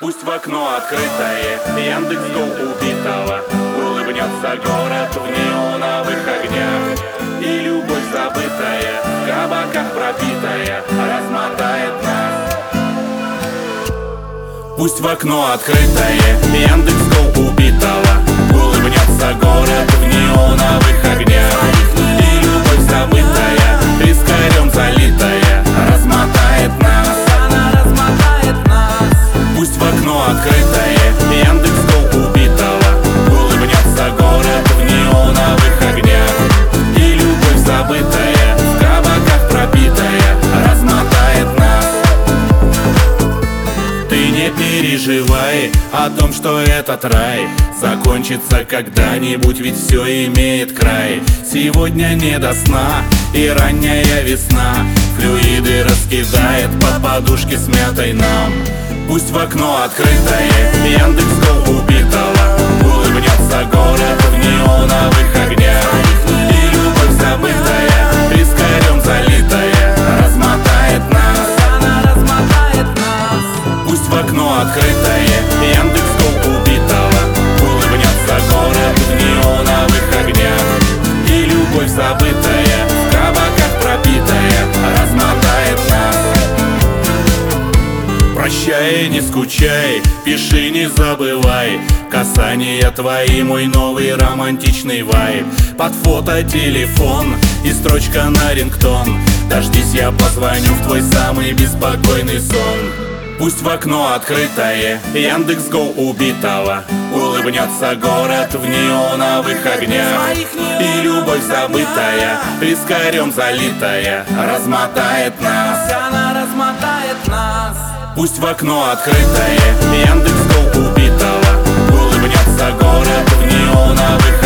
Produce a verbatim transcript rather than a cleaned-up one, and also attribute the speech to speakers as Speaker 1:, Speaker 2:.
Speaker 1: Пусть в окно открытое Яндекс.Го убитого улыбнется город в неоновых огнях, и любовь забытая в кабаках пропитая размотает нас. Пусть в окно открытое Яндекс.Го убитого улыбнется город в неоновых огнях, и любовь забытая вискарем залитая размотает нас. Пусть в окно открытое Яндекс.Го убитого улыбнется город в неоновых огнях, и любовь забытая в кабаках пропитая размотает нас. Ты не переживай о том, что этот рай закончится когда-нибудь, ведь все имеет край. Сегодня не до сна и ранняя весна флюиды раскидает по подушке смятой нам. Пусть в окно открытое Яндекс.Го убитого улыбнется город в неоновых огнях, и любовь забытая вискарем залитая размотает нас. Пусть в окно открытое Яндекс.Го убитого улыбнется город в неоновых огнях, и любовь забытая в кабаках пропитая размотает нас. Прощай, не скучай, пиши, не забывай, касания твои мой новый романтичный вайб. Под фото телефон и строчка на рингтон: дождись, я позвоню в твой самый беспокойный сон. Пусть в окно открытое Яндекс.Го убитого улыбнется город в неоновых огнях, и любовь забытая вискарем залитая размотает нас. Она размотает нас. Пусть в окно открытое Яндекс.Го убитого улыбнется город в неоновых